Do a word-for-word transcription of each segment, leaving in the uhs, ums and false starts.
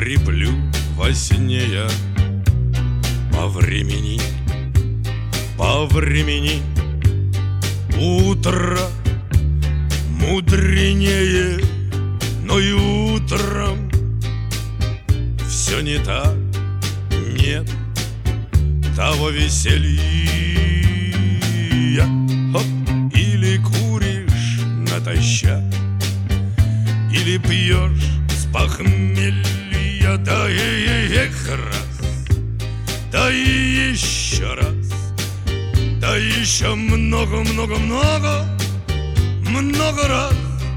Скреплю во сне я по времени, по времени. Утро мудренее, но и утром все не так, нет того веселья. Хоп, или куришь натощак, или пьешь с похмелья, да и эх раз, да и еще раз, да еще много-много-много, много раз,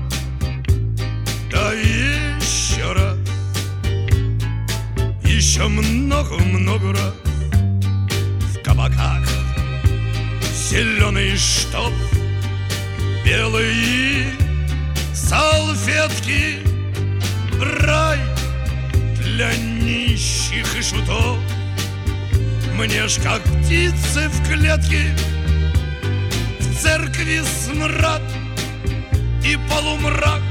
да еще раз, еще много-много раз. В кабаках зеленый штоф, белые салфетки, рай для нищих и шутов. Мне ж как птицы в клетке, в церкви смрад и полумрак.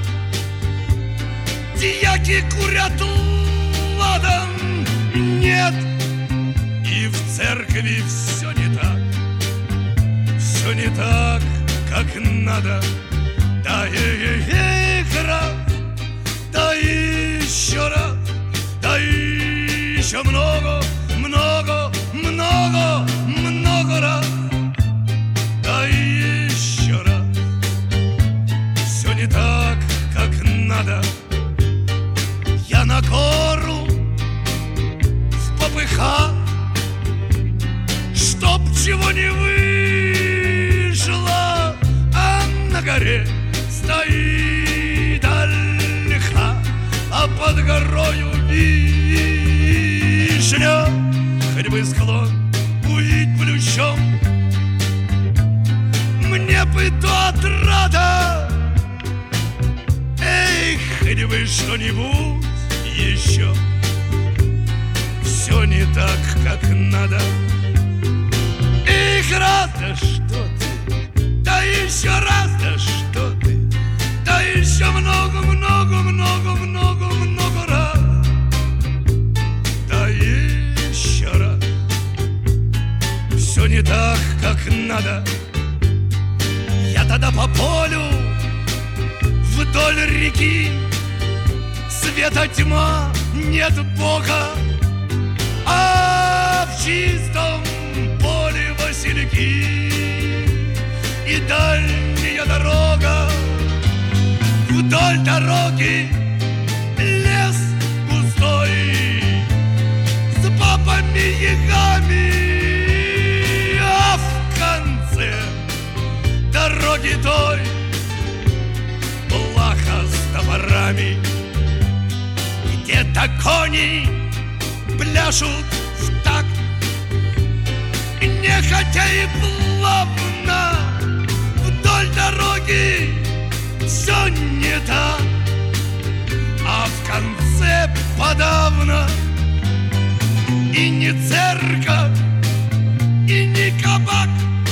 Дьяки курят ладан, нет, и в церкви все не так, все не так, как надо. Да эх раз, да еще раз, да еще много, много, много, много раз, да еще раз. Все не так, как надо. Я на гору в попыхах, чтоб чего не вышло, а на горе стоит ольха, а под горою вишня. Хоть бы склон увидеть плющом, мне бы то отрада. Эй, хоть бы что-нибудь еще. Все не так, как надо. Эх, раз, да что ты, да еще раз, да что ты, да еще много, много, много, много, много раз, да еще раз. Все не так, как надо. Я тогда по полю вдоль реки, света тьма, нет Бога, а в чистом поле васильки и дальняя дорога. Вдоль дороги лес густой с бабами-ягами, а в конце дороги той плаха с топорами. Где-то кони пляшут в такт, нехотя и плавно. Вдоль дороги все не так, а в конце подавно и не церковь, и не кабак,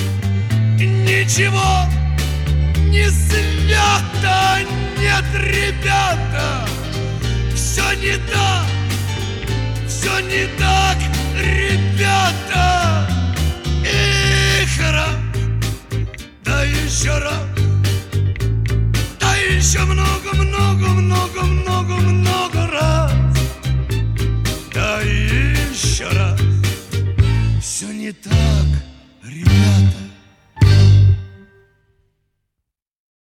ничего не свято. Нет, ребята, все не так, все не так, ребята.